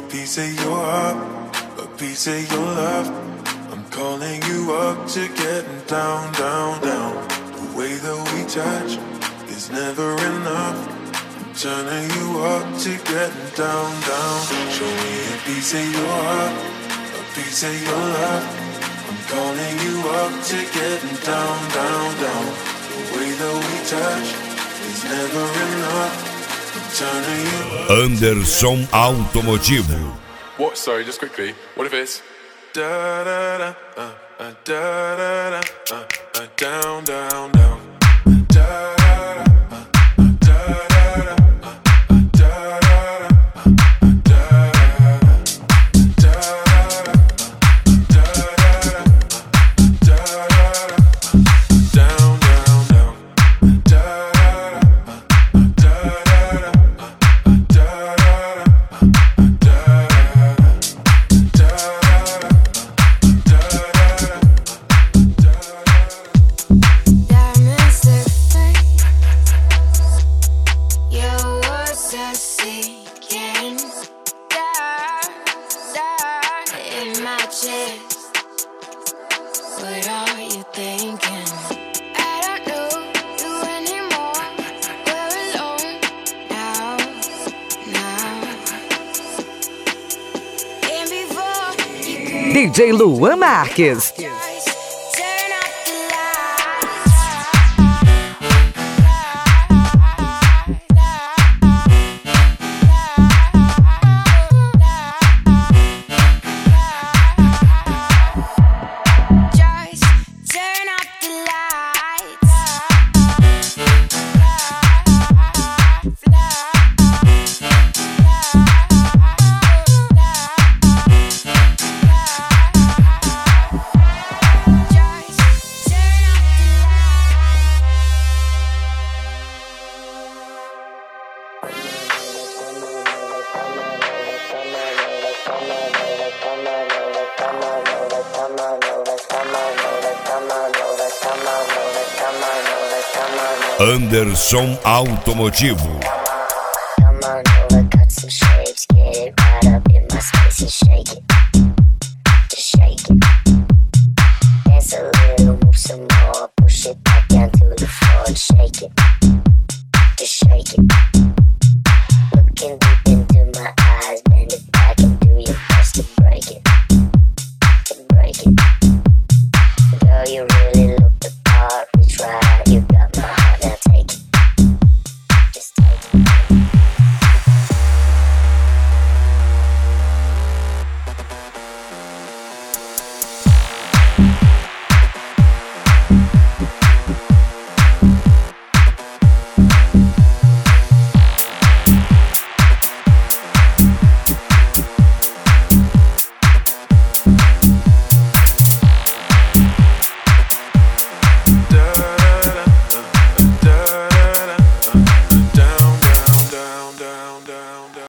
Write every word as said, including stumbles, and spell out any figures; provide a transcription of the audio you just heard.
piece of your heart, a piece of your love. I'm calling you up to getting down, down, down. The way that we touch is never enough. I'm turning you up to getting down, down. Show me a piece of your heart, a piece of your love. I'm calling you up to getting down, down, down. The way that we touch is never enough. Anderson Automotivo. What? Sorry, just quickly. What if it's da da da uh, uh, da da da uh, uh, down down down da da da uh, da da da uh, da da da down down down D J Luan Marques. Anderson Automotivo. Come on over, cut some shapes, get it right up in my space and shake it, just shake it. Dance a little, move some more, push it back down to the floor and shake it.